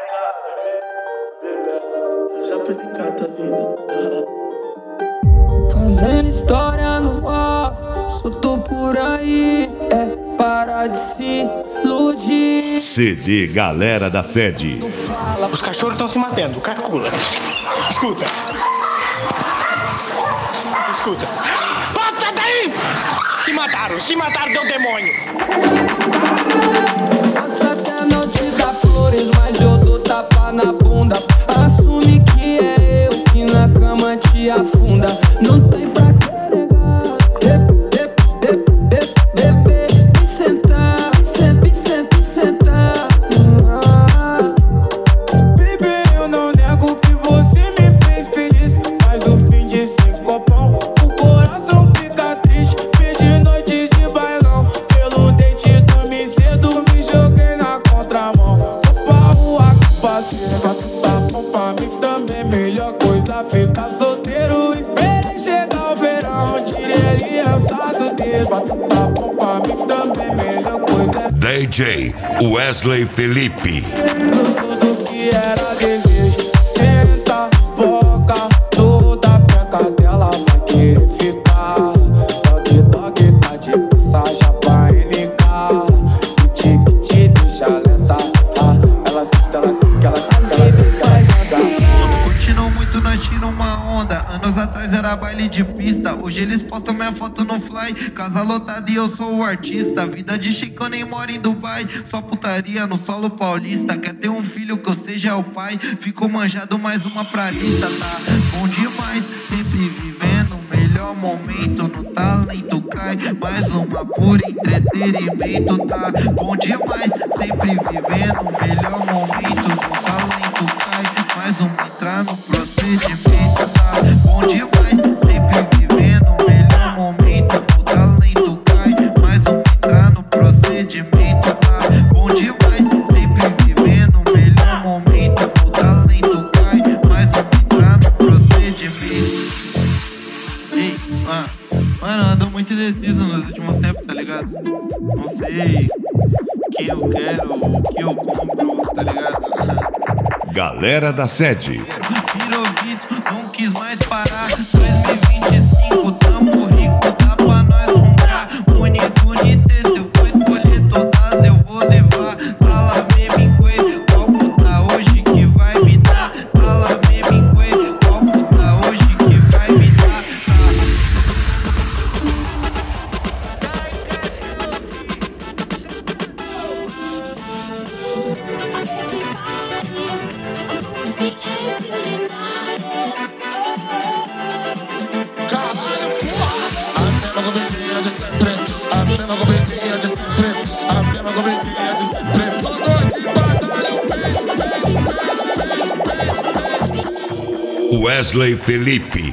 Já aprendi cada vida. Fazendo história no off, solto por aí, para de se iludir. CD Galera da Sede. Os cachorros estão se matando, calcula. Escuta. Pode sair daí! Se mataram, deu demônio. Posso até não te dar flores, mas eu dou tapa na bunda. Assume que é eu que na cama te afunda. Não tem pra que negar. Me sentar, me sentar. Baby, eu não nego que você me fez feliz, mas o fim de ser copão, o coração fica triste. Perdi noite de bailão, pelo date dormi cedo, me joguei na contramão. Vou pra rua com paciência, pra tu tá bom pra mim também. Melhor coisa ficar solteiro, esperei chegar o verão, tirei aliança do dedo. Pra tu tá bom pra mim também, melhor coisa é DJ Wesley Felipe. tudo que era desejo. Senta, boca, toda peca dela vai querer ficar. Toque, tá de passagem pra NK. Piti, deixa lenta. Ela senta, ela Curtindo muito, nós tira uma onda. Anos atrás era baile de pista. Hoje eles postam minha foto no fly. Casa lotada e eu sou o artista. Vida de Chico, nem moro em Dubai. Só putaria no solo paulista. Quer ter um filho que eu seja o pai. Ficou manjado, mais uma pra lista, tá? Bom demais, sempre vivendo o melhor momento. No talento cai, mais uma por entretenimento, tá? Bom demais, sempre vivendo o melhor momento. No talento cai, mais uma entrar no procedimento, tá? Bom demais, sempre vivendo o melhor momento. No talento cai, mais uma entrar no procedimento, tá? Bom demais, sempre vivendo o melhor momento. No talento cai, mais uma entrar no procedimento. Ei, mano, eu ando muito indeciso nos últimos tempos, tá ligado? Não sei quem eu quero, o que eu compro, tá ligado? Galera da Sede. Virou vício, não quis mais parar. 2025, tamo rico, dá pra nós rumar. Unite, se eu for escolher todas, eu vou levar. Salame, mingue, qual puta hoje que vai me dar? Salame, mingue, qual puta hoje que vai me dar? Wesley Felipe.